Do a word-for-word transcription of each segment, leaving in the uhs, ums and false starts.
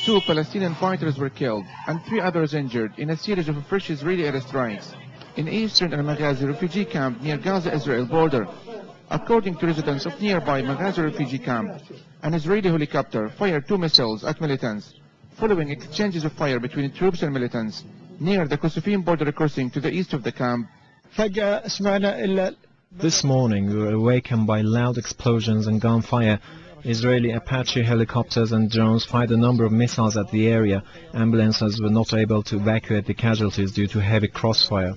Two Palestinian fighters were killed and three others injured in a series of fresh Israeli airstrikes in eastern Al-Maghazi refugee camp near Gaza-Israel border. According to residents of nearby Maghazi refugee camp, an Israeli helicopter fired two missiles at militants, following exchanges of fire between troops and militants near the Kusufim border crossing to the east of the camp. This morning we were awakened by loud explosions and gunfire. Israeli Apache helicopters and drones fired a number of missiles at the area. Ambulances were not able to evacuate the casualties due to heavy crossfire.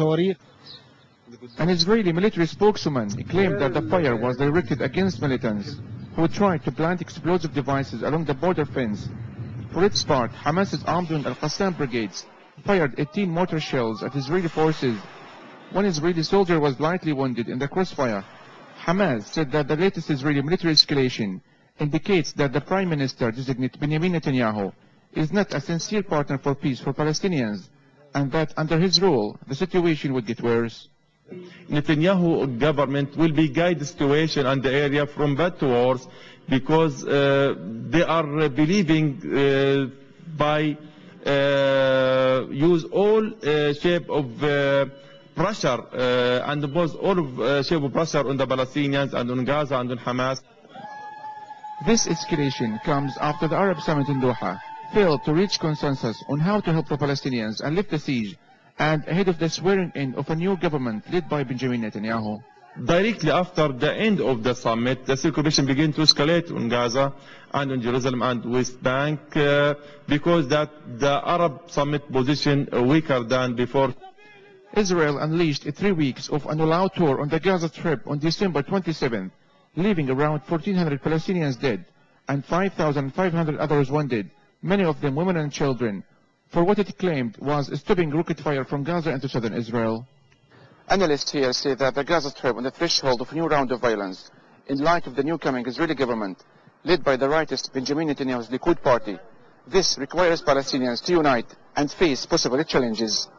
An Israeli military spokesman claimed that the fire was directed against militants who tried to plant explosive devices along the border fence. For its part, Hamas's Amdun al-Qassam brigades fired eighteen mortar shells at Israeli forces. One Israeli soldier was lightly wounded in the crossfire. Hamas said that the latest Israeli military escalation indicates that the Prime Minister-designate Benjamin Netanyahu is not a sincere partner for peace for Palestinians, and that under his rule, the situation would get worse. Netanyahu government will be guide the situation and the area from bad to worse because uh, they are uh, believing uh, by uh, use all uh, shape of uh, pressure uh, and impose all of uh, shape of pressure on the Palestinians and on Gaza and on Hamas. This escalation comes after the Arab summit in Doha failed to reach consensus on how to help the Palestinians and lift the siege, and ahead of the swearing-in of a new government led by Benjamin Netanyahu. Directly after the end of the summit, the situation began to escalate on Gaza and on Jerusalem and West Bank uh, because that the Arab summit position uh, weaker than before. Israel unleashed three weeks of an all-out tour on the Gaza Strip on December twenty-seventh, leaving around fourteen hundred Palestinians dead and five thousand five hundred others wounded, many of them women and children, for what it claimed was stopping rocket fire from Gaza into southern Israel. Analysts here say that the Gaza Strip on the threshold of a new round of violence in light of the new coming Israeli government led by the rightist Benjamin Netanyahu's Likud party. This requires Palestinians to unite and face possible challenges.